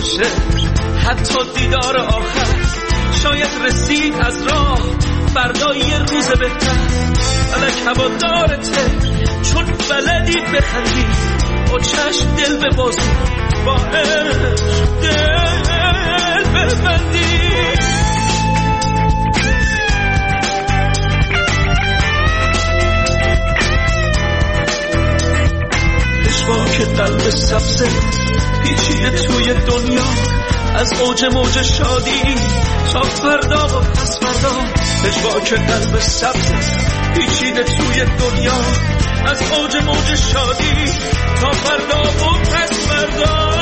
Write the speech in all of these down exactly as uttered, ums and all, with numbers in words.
باشه حتی دیدار آخر. شاید رسید از راه فردا یه روز بهتر. الک هوادارته چون بلدی بخندی، با چشم دل ببازی، با عشق دل ببندی. که قلب سبزه پیچیده توی دنیا، از اوج موج شادی تا فردا و پس فردا. پژواک قلب سبزه پیچیده توی دنیا، از اوج موج شادی تا فردا و پس فردا.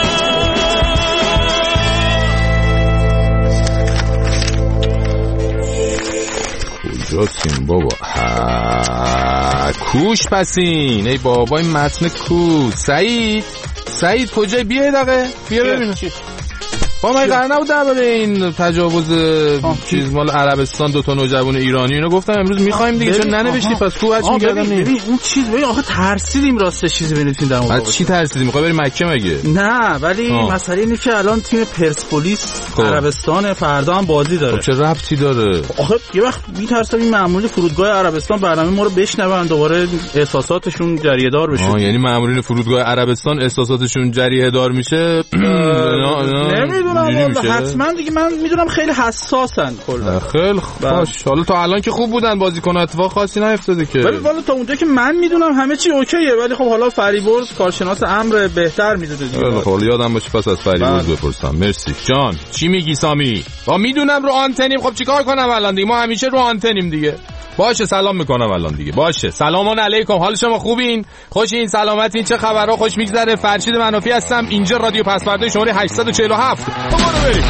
کجاستیم بابا؟ ها کوش پسین. ای بابا این متن کو. سعید سعید کجای؟ بیا دقیقه بیا ببینم. با من قرار نبود درباره این تجاوز چیز مال عربستان دو تا نوجوان ایرانی اینو گفتم امروز میخوایم دیگه، چون ننوشتی پس کو هرچی میگردم. ببین اون چیز ببین آخه ترسیدیم راستش چیزی بنویسیم در مورد. از چی ترسیدیم؟ میخوای بریم مکه مگه؟ نه ولی آه. مسئله اینه که الان تیم پرسپولیس عربستان فردا هم بازی داره. خب چه ربطی داره؟ آخه یه وقت میترسم این مأمورین فرودگاه عربستان برنامه ما رو بشنون دوباره احساساتشون جریه دار بشه. آه یعنی مأمورین فرودگاه عربستان احساساتشون جریه دار میشه؟ نمیدونم حتما دیگه، من میدونم خیلی حساسن کلا. خیلی خوش. حالا تا الان که خوب بودن بازیکن، اتفاق خاصی نیفتاده که. ولی والا تا اونجا که من میدونم همه چی اوکیه، ولی خب حالا فریبرز کارشناس امر بهتر میدونه دیگه. خب یادم باشه پس از فریبرز بپرسم. مرسی جان. چی میگی سامی؟ با میدونم رو آنتنیم. خب چیکار کنم الان دیگه؟ ما همیشه رو آنتنیم دیگه. باشه سلام میکنم الان دیگه. باشه سلام علیکم، حال شما خوبین؟ خوشین؟ سلامتین؟ چه خبرها؟ خوش میگذره؟ فرشید منافی هستم، اینجا رادیو پسورده شماره هشتصد و چهل و هفت. برو بریم.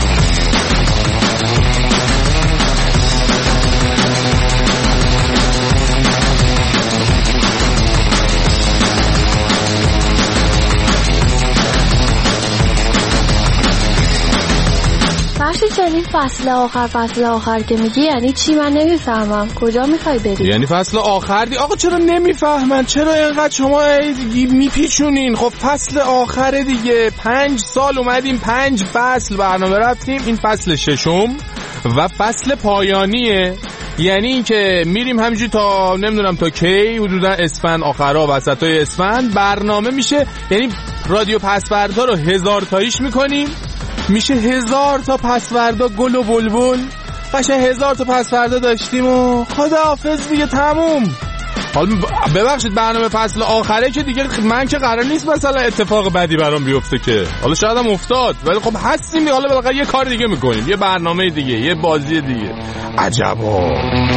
فرشید جان این فصل آخر فصل آخر که میگی یعنی چی؟ من نمیفهمم. کجا میخوای بری؟ یعنی فصل آخر دی؟ آقا چرا نمیفهمن؟ چرا اینقدر شما میپیچونین؟ خب فصل آخر دیگه. پنج سال اومدیم، پنج فصل برنامه رفتیم، این فصل ششم و فصل پایانیه. یعنی این که میریم همینجوری تا نمیدونم تا کی، حدودا اسفند آخرها وسطای اسفند برنامه میشه. یعنی رادیو پسوردا رو هزار تاییش میکنیم، میشه هزار تا پسوردا گل و بلبل. قشنگ هزار تا پسوردا داشتیم و خداحافظ دیگه تموم. حالا ببخشید برنامه فصل آخره که دیگه من که قرار نیست مثلا اتفاق بدی برام بیفته که، حالا شاید هم افتاد ولی خب هستیم. حالا بالاخره یه کار دیگه میکنیم، یه برنامه دیگه، یه بازی دیگه. عجبا.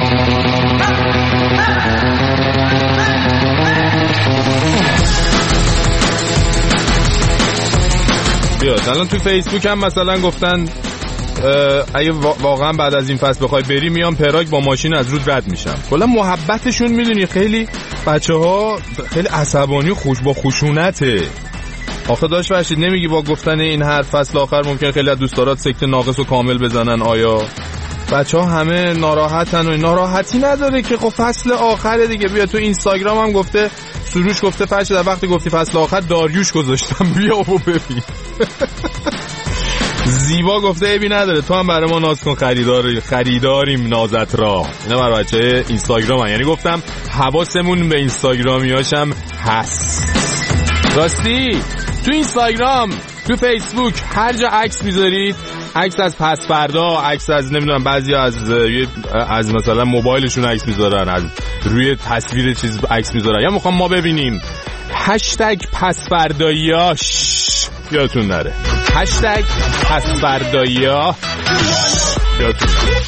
بیاد الان تو فیسبوک هم مثلا گفتن اگه واقعا بعد از این فصل بخوای بری میام پراگ با ماشین از رود رد میشم. کلا محبتشون میدونی خیلی بچه‌ها خیلی عصبانی و خوش با خشونته. آخه داشت فرشید نمیگی با گفتن این هر فصل آخر ممکن خیلی از دوستارات سکته ناقص و کامل بزنن؟ آیا بچه‌ها همه ناراحتن؟ و ناراحتی نداره که خب فصل آخر دیگه. بیا تو اینستاگرام هم گفته سروش گفته فرشید در وقتی گفتی فصل آخر داریوش گذاشتم بیا و ببین. زیبا گفته عیبی نداره تو هم برای ما ناز کن، خریدار خریداریم نازت را. اینا برای بچه اینستاگرام هم. یعنی گفتم حواسمون به اینستاگرامیاشم هست. راستی تو اینستاگرام تو فیسبوک هر جا عکس میذارید، عکس از پس فردا، عکس از نمیدونم بعضیا از از مثلا موبایلشون عکس میذارن، از روی تصویر چیز عکس میذارن، یا میخوام ما ببینیم هشتگ پس فرداییاش یادتون نره. هشتگ پس فرداییاش یادتون نره.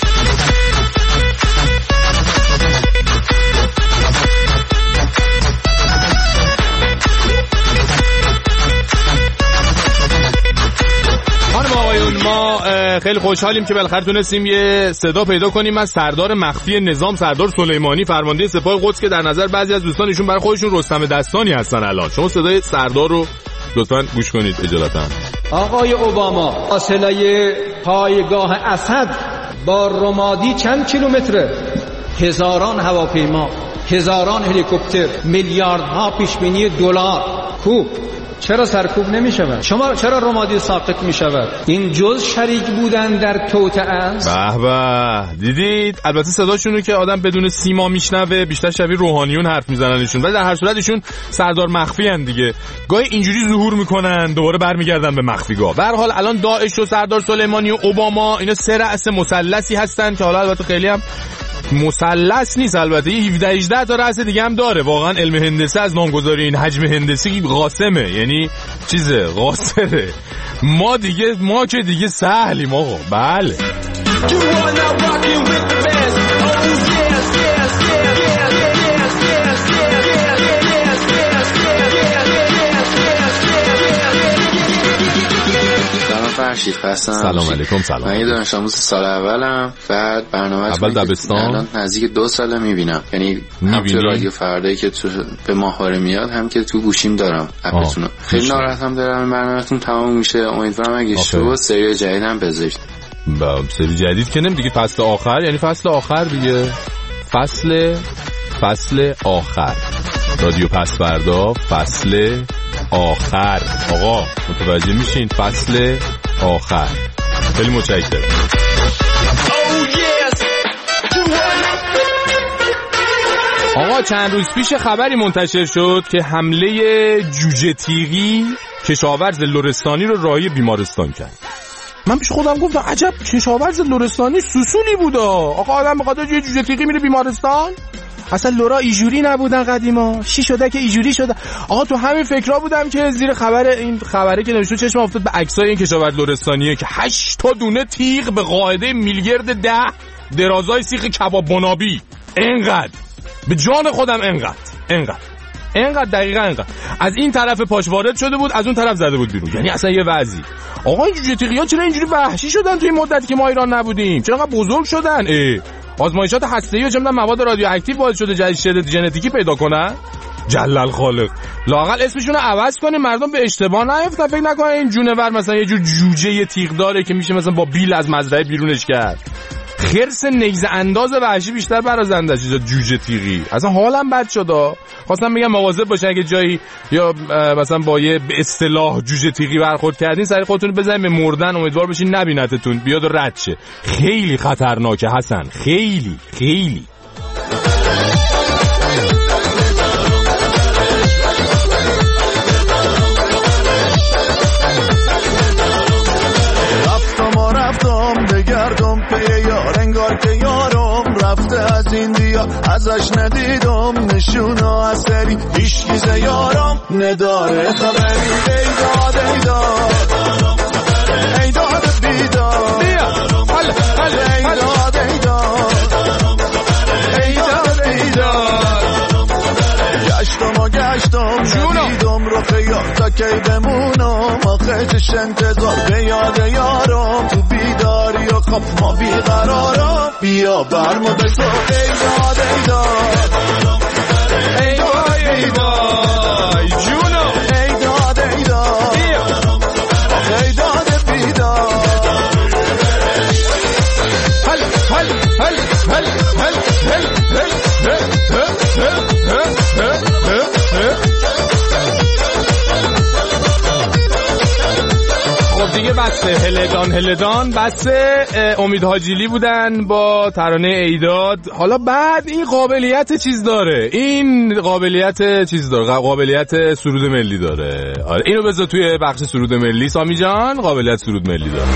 خانم آقایون ما خیلی خوشحالیم که بالاخره تونستیم یه صدا پیدا کنیم از سردار مخفی نظام، سردار سلیمانی، فرمانده سپاه قدس، که در نظر بعضی از دوستانشون برای خودشون رستم دستانی هستن. الان شما صدای سردار رو لطفاً گوش کنید اجالتا. آقای اوباما، فاصله پایگاه اسد با رمادی چند کیلومتره؟ هزاران هواپیما، هزاران هلیکوپتر، میلیاردها پیشبینی دلار. سرکوب. چرا سرکوب نمی شود؟ شما چرا رمادی ساقط می شود؟ این جز شریک بودن در توطئه است. به به، دیدید؟ البته صداشونو که آدم بدون سیما میشنوه بیشتر شبیه روحانیون حرف میزننشون، ولی در هر صورت ایشون سردار مخفی ان دیگه. گاهی اینجوری ظهور میکنن دوباره برمیگردن به مخفیگاه. به هر حال الان داعش و سردار سلیمانی و اوباما اینا سه رأس مثلثی هستن که حالا البته خیلی هم مثلث نیست، البته یه هفده هجده تا رأس دیگه هم داره. واقعا علم هندسه از نامگذاری این حجم هندسی قاسمه، یعنی چیزه قاصره. ما دیگه ما که دیگه سهلیم آقا. بله فرشید خستم. سلام علیکم. سلام. من یه دانش آموز سال اولم، بعد برنامه اول دبستان الان نزدیک دو ساله میبینم، یعنی هم تو رادیو فردایی که تو به ماهواره میاد هم که تو گوشیم دارم اپتونو. خیلی ناراحتم دارم این برنامه‌تون تمام میشه. امیدوارم اگه شو سری جدیدم بذارید. با سری جدید که نمی دیگه، فصل آخر، یعنی فصل آخر دیگه، فصل فصل آخر رادیو پس فردا فصل آخر. آقا متوجه میشین؟ فصل آخر. خیلی متشکرم. آقا چند روز پیش خبری منتشر شد که حمله جوجه تیغی کشاورز لرستانی رو راهی بیمارستان کرد. من پیش خودم گفتم عجب کشاورز لرستانی سوسولی بودا. آقا آدم به خاطر یه جوجه تیغی میره بیمارستان؟ اصلا لورا ایجوری نبودن قدیما، چی شده که ایجوری شده؟ آقا تو همین فکرها بودم که زیر خبر این خبری که نوشته چشم افتاد به عکسای این کشاورز لرستانیه که هشت تا دونه تیغ به قاعده میلیارد ده درازای سیخ کباب بنابی. انقدر به جان خودم انقدر انقدر انقدر دقیقاً انقدر از این طرف پاش وارد شده بود، از اون طرف زده بود بیرون. یعنی اصلا یه وضعی. آقا این جوجه تیغی‌ها چرا اینجوری وحشی شدن توی این مدتی که ما ایران نبودیم؟ چرا انقدر بزرگ شدن؟ اه آزمایشات هسته‌ای و چه می‌دونم مواد رادیواکتیو باعث شده جدید ژنتیکی پیدا کنن. جلال خالق، لااقل اسمشون رو عوض کنیم مردم به اشتباه نیفتن، فکر نکنن این جونور مثلا یه جور جوجه یه تیغ داره که میشه مثلا با بیل از مزرعه بیرونش کرد. خرس نیزه انداز وحشی بیشتر برازنده چیزا جوجه تیغی. اصلا حالم بد شد. خواستم بگم مواظب باشین اگه جایی یا مثلا با یه به اصطلاح جوجه تیغی برخورد کردین سری خودتون بزنین به مردن، امیدوار باشین نبینتتون، بیاد و رد شه. خیلی خطرناکه حسن، خیلی خیلی. بگردم پی یار انگار که یارم رفته از این دیا، ازش ندیدم نشونا از سری هیچ یارم نداره خبری. ای داد ای داد ای داد بیداد ای داد ای داد ای داد ای داد گشتم و گشتم ندیدم رو خیال تا کی بمونم، آخه چش انتظار به یاد یارم تو بیداری و خب ما بیقرارم. بیا برمو بسو ای داد ای داد ای وای ای وای جونو ای داد ای داد ای داد بیداد هل هل هل هل هل هل خب دیگه بسه هلدان هلدان بسه. امید حاجیلی بودن با ترانه ایداد. حالا بعد این قابلیت چیز داره، این قابلیت چیز داره، قابلیت سرود ملی داره. آره اینو بذار توی بخش سرود ملی. سامی جان قابلیت سرود ملی داره.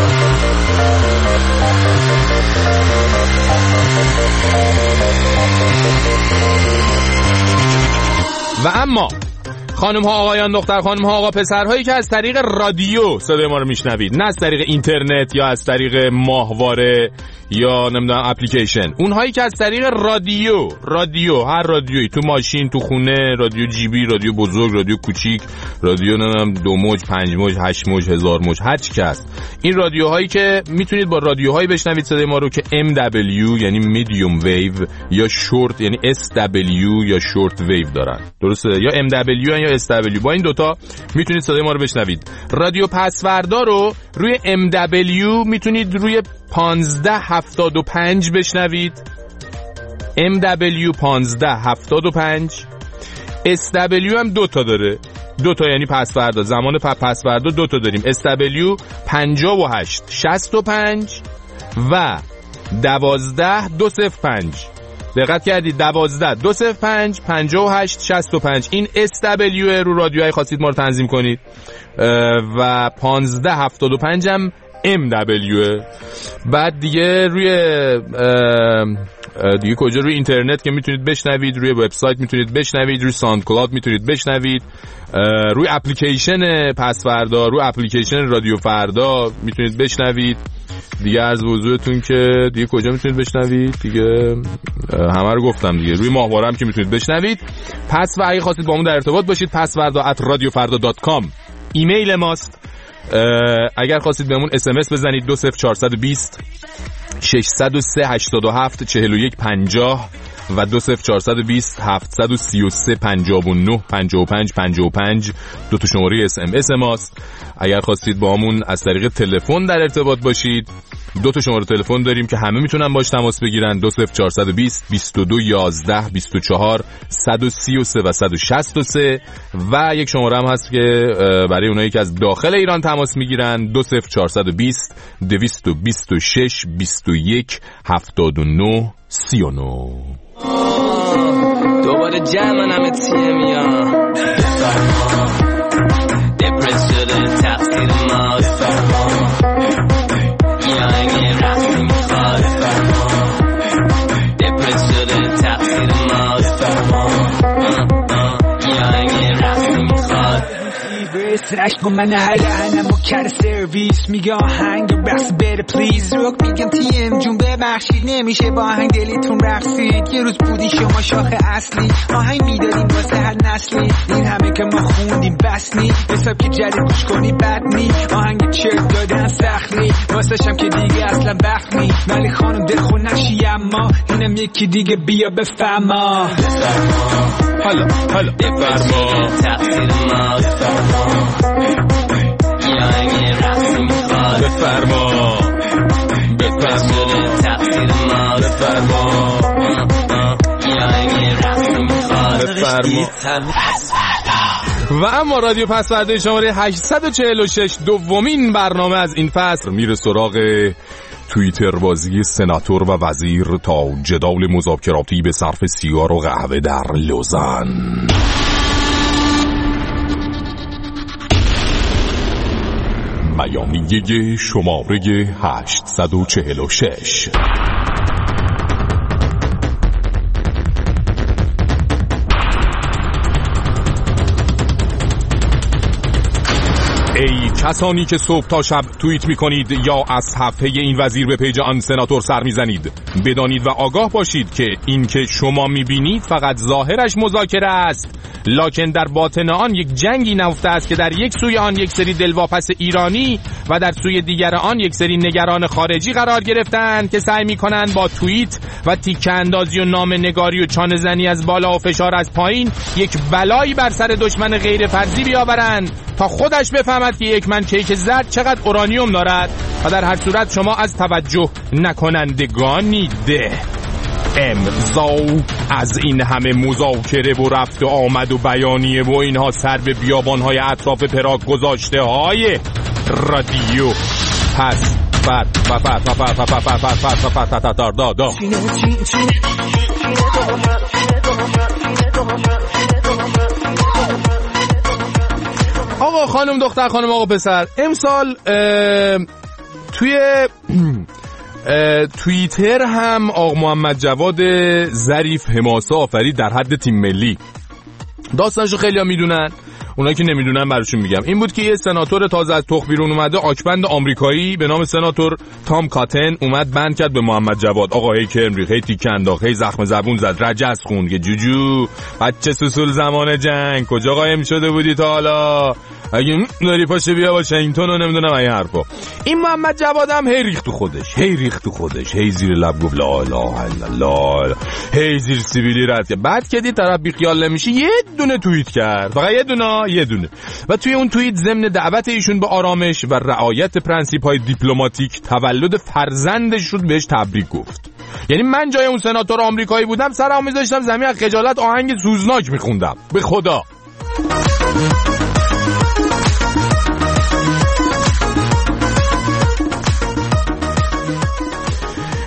و اما خانم ها آقایان دختر خانم ها آقا پسرهایی که از طریق رادیو صدای ما رو میشنوید، نه از طریق اینترنت یا از طریق ماهواره یا نمیدونم اپلیکیشن، اونهایی که از طریق رادیو رادیو هر رادیویی، تو ماشین، تو خونه، رادیو جیبی، رادیو بزرگ، رادیو کوچیک، رادیو نمیدونم دو موج، پنج موج، هشت موج، هزار موج، هر چی که هست، این رادیوهایی که میتونید با رادیوهایی بشنوید صدای ما رو که ام دبلیو یعنی میدیوم ویو یا شورت یعنی اس دبلیو یا شورت ویو دارن، درسته؟ یا ام دبلیو یا اس دبلیو. با این دوتا میتونید صدای ما رو بشنوید. رادیو پسوردا رو روی ام دبلیو میتونید روی پانزده هفتاد و پنج بشنوید، ام دبلیو پانزده هفتاد و پنج. اس دبلیو هم دوتا داره، دو تا یعنی پس فردا، زمان پس فردا دو تا داریم. اس دبلیو پنجاه و هشت شصت و پنج و دوازده دو صفر پنج. دقت کردید؟ دوازده دو صفر پنج پنجاه و هشت شصت و پنج. این اس دبلیو رو رادیوهای خواستید ما رو تنظیم کنید. و پانزده هفتاد و پنج هم ام دبلیو. بعد دیگه روی دیگه کجا؟ روی اینترنت که میتونید بشنوید، روی وبسایت میتونید بشنوید، روی ساوند کلاود میتونید بشنوید، روی اپلیکیشن پس فردا، روی اپلیکیشن رادیو فردا میتونید بشنوید. دیگه عرض به حضورتون که دیگه کجا میتونید بشنوید؟ دیگه همه رو گفتم دیگه. روی ماهواره هم که میتونید بشنوید. پس و اگه خواستید با ما در ارتباط باشید، پسوردا ات رادیو فردا دات کام ایمیل ماست. اگر خواستید بهمون اس ام اس بزنید دو صفر چهار دو صفر ششصد و سه هشتاد و هفت چهل و یک پنجاه و دو صفر چهار دو صفر هفتصد و سی و سه پنجاه و نه پنجاه و پنج پنجاه و پنج دو تا شماره اس ام اس ماست. اگر خواستید با همون از طریق تلفن در ارتباط باشید، دو تا شماره تلفن داریم که همه میتونن باش تماس بگیرن. دو صفر چهار دو صفر بیست و دو یازده بیست و چهار صد و سی و سه و صد و شصت و سه و یک شماره هم هست که برای اونایی که از داخل ایران تماس میگیرن دو صفر چهار دو بیست دویست و بیست و شش بیست و یک هفتاد و نه سی و نه. دوباره جمع نمه تیه میان دپرس شده تقصیر ماست یا اینه رقصی میخواد دپرس شده تقصیر ماست یا اینه رقصی میخواد سرش با من هره هنم و کر سرویس میگه آهنگ بخص بره پلیز روک میگم تیم جون ببخشید نمیشه با آهنگ دلیتون رقصید. یه روز بودی شما شاخ اصلی آهنگ میدادیم واسه هر نسلی. این همه که ما خوندیم بس نی حساب که جدید گوش کنی بد نی آهنگ چرت دادن سخلی واسه شم که دیگه اصلا بخت نی. ولی خانم دلخور نشی اما اینم یکی دیگه بیا بفهما حالا حالا بفرما تقصیر ما یا اینه رقصی میخواد بفرما بفرما تقصیر ما بفرما یا اینه رقصی میخواد بفرما. و اما رادیو پسوردا شماره هشتصد و چهل و شش دومین برنامه از این فصل میره سراغ توییتر بازی سناتور و وزیر تا جدال مذاکراتی به صرف سیگار و قهوه در لوزان. بیانیه شماره هشتصد و چهل و شش. ای کسانی که صبح تا شب توییت میکنید یا از صفحه این وزیر به پیج آن سناتور سر میزنید، بدانید و آگاه باشید که این که شما میبینید فقط ظاهرش مذاکره است، لکن در باطن آن یک جنگی نهفته است که در یک سوی آن یک سری دلواپس ایرانی و در سوی دیگر آن یک سری نگران خارجی قرار گرفتند که سعی میکنند با توییت و تیکه اندازی و نام نگاری و چانه زنی از بالا و فشار از پایین یک بلایی بر سر دشمن غیر فرضی بیاورند تا خودش بفهمد که یک من کیک زرد چقدر اورانیوم دارد و در هر صورت شما از توجه نکنندگانید. امضا از این همه مذاکره و رفت و آمد و بیانیه و اینها سر به بیابانهای اطراف پراگ گذاشته های رادیو پس فر فر فر فر فر فر فر فر فر فر فر دا دا. آقا خانم دختر خانم آقا پسر، امسال توی توییتر هم آقا محمد جواد ظریف حماسه آفرید در حد تیم ملی. داستانشو خیلی ها میدونن، اونایی که نمیدونن براشون میگم. این بود که یه سناتور تازه از تخم بیرون اومده، آکبند آمریکایی به نام سناتور تام کاتن اومد بند کرد به محمد جواد. آقا هی کرم ریخ، هی تیک انداخت، هی زخم زبون زد، رجز خوند که جوجو بچه سوسول زمان جنگ کجا قایم شده بودی تا حالا؟ اگه داری پاشه بیا با شینگتون و نمیدونم این حرفا. این محمد جواد هم هی ریخت تو خودش، هی ریخت تو خودش، هی زیر لب گفت لا اله الا الله، هی زیر سیبیلی رد کرد. بعد که دید طرف بی خیال نمیشه یه دونه توییت کرد، فقط یه دونه یه دونه و توی اون توییت ضمن دعوت ایشون به آرامش و رعایت پرنسیپ‌های دیپلماتیک تولد فرزندش شد بهش تبریک گفت. یعنی من جای اون سناتور آمریکایی بودم سرمو می‌ذاشتم زمین از خجالت آهنگ سوزناک می‌خوندم به خدا.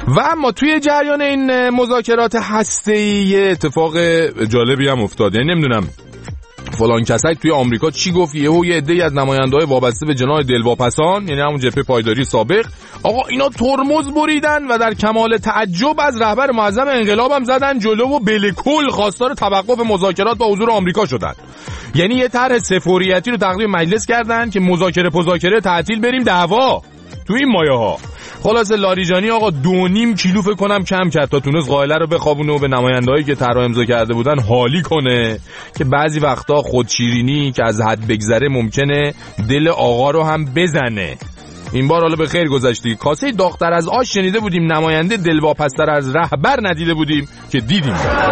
و اما توی جریان این مذاکرات هسته‌ای اتفاق جالبی هم افتاد. یعنی نمیدونم فلان کسک توی آمریکا چی گفت، یهو یه عده‌ای از نماینده‌های وابسته به جناح دلواپسان، یعنی همون جبهه پایداری سابق، آقا اینا ترمز بریدن و در کمال تعجب از رهبر معظم انقلاب هم زدن جلو و بالکل خواستار توقف مذاکرات با حضور آمریکا شدن. یعنی یه طرح سفوریتی رو تقدیم مجلس کردن که مذاکره مذاکره تعطیل بریم دعوا تو این مایه‌ها. خلاص لاریجانی آقا دو نیم کیلو فکر کنم کم کرد تا تونست قائله رو بخوابونه و به نمایندهایی که طرح امضا کرده بودن حالی کنه که بعضی وقتا خودشیرینی که از حد بگذره ممکنه دل آقا رو هم بزنه. این بار حالا به خیر گذشتی. کاسه داغ‌تر از آش شنیده بودیم، نماینده دلواپس‌تر از رهبر ندیده بودیم که دیدیم.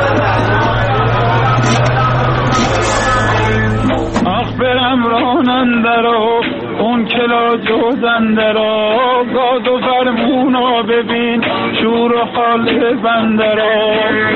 آخ برم راننده رو اون کلا جوزنده را، گاز و فرمونا ببین شور و حال بنده را.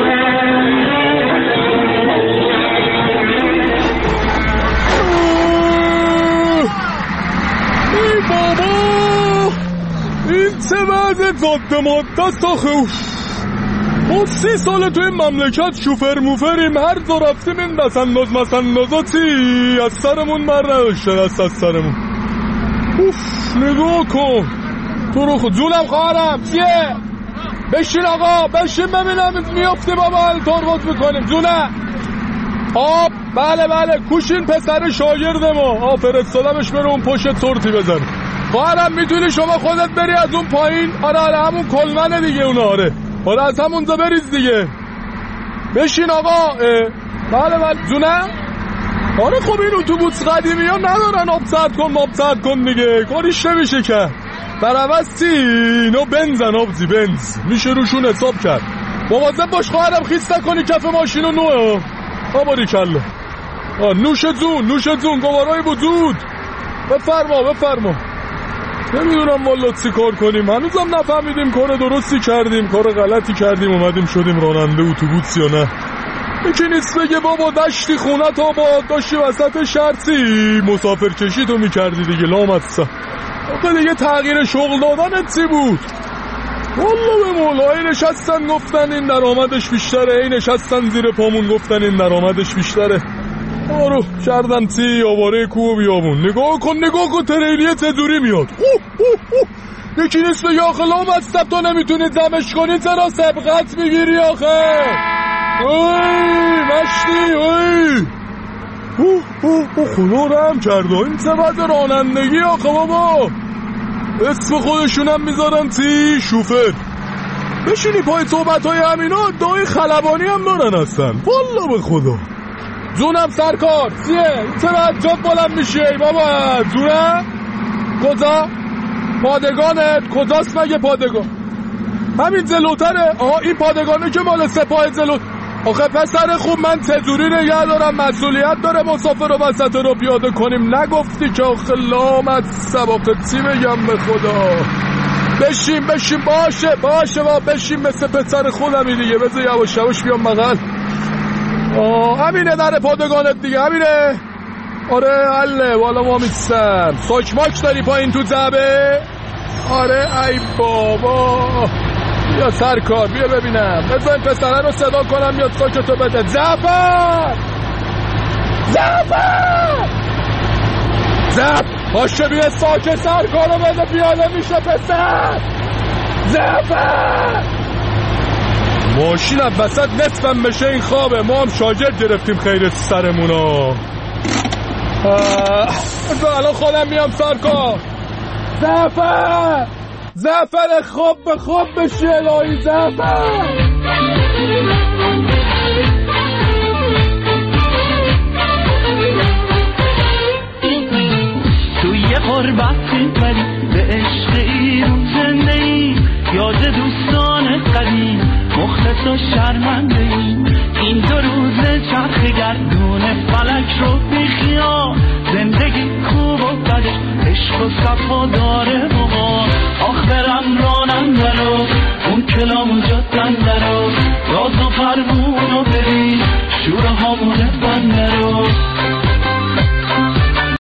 ای بابا این چه وضع زاده ماده است آخه. ما سی ساله توی مملکت شوفر موفریم، هر جا رفتیم این مسنداز مسندازاتی از سرمون بر نداشته است از سرمون. اوف نگاه کن تو رو خود جونم خواهرم چیه؟ بشین آقا بشین ببینم میافتی بابا تربط میکنیم جونم. آب بله بله کوشین پسر شاگرد ما، آ فرستادمش بره اون پشت تورتی بزن. خواهرم میتونی شما خودت بری از اون پایین؟ آره آره همون کلمنه دیگه اون. آره آره از همونجا بریز دیگه. بشین آقا. بله بله جونم. آره خب این اتوبوس قدیمی ها ندارن آب سرد کن آب سرد کن دیگه، کاریش نمیشه که. در عوض چی اینو بنزن آبزی بنز میشه روشون حساب کرد. مواظب باش خواهرم خیس نکنی کف ماشینو نوه. آباری کلا نوش جون نوش جون گوارای وجود. بفرما بفرما. نمیدونم والا چی کار کنیم، هنوزم نفهمیدیم کار درستی کردیم کار غلطی کردیم اومدیم شدیم راننده اتوبوس یا نه. یکی نیست بگه بابا دشتی خونه تا با داشتی وسط شرطی مسافر کشی تو میکردی دیگه لامصب. آقا دیگه تغییر شغل دادن چی بود؟ والا به مولای نشستن گفتن این درآمدش بیشتره، این نشستن زیر پامون گفتن این درآمدش بیشتره. آرو کردن تی آواره کوه بیابون. نگاه کن نگاه کن تریلیه چجوری میاد. اوه اوه اوه. یکی نیست بگه آخه لامصب تو نمیتونی دمش کنی چرا سبقت میگیری آخه؟ اوی مشتی اوی. اوه اوه اوه خدا رحم کرده این سبت رانندگی آخه بابا. اسم خودشونم میذارن تی شوفر. بشینی پای صحبت های همینا دای خلبانی هم دارن هستن والا به خدا. جونم سرکار چیه؟ چرا جد بلند میشه ای بابا جونم؟ کجا؟ پادگانت کجاست مگه پادگان؟ همین جلوتره. آها این پادگانه که مال سپاه جلو. آخه پسر خوب من چجوری نگه دارم مسئولیت داره مسافر رو وسط رو پیاده کنیم. نگفتی که آخه لامت سباقه چی بگم به خدا. بشین بشین باشه باشه با بشین مثل پسر خودمی دیگه. بذار یواش یواش بیام بغل. آه همینه در پادگانت دیگه همینه. آره حله والا ما میستم. ساک ماک داری پایین تو زبه؟ آره ای بابا. بیا سرکار بیا ببینم. بذار این پسره رو صدا کنم بیاد ساکتو بده. زفر زفر زفر باشه بیا ساکت سرکارو بده پیاده میشه پسر. زفر ماشینم وسط نصفم بشه این خوابه. ما هم شاگرد گرفتیم خیر سرمونا. الان خودم میام سرکار. زفر زفر خواب به خواب بشی الهی زفر. توی غربت ولی به عشق ایرون زنده ای، یاد دوستان قدیم مخلص و شرمنده ای. این دو روز چرخ گردون فلک رو بیخیا، زندگی خوب و بدش عشق و صفا داره بابا. آخ برم راننده رو اون کلام جدنده رو راز و فرمون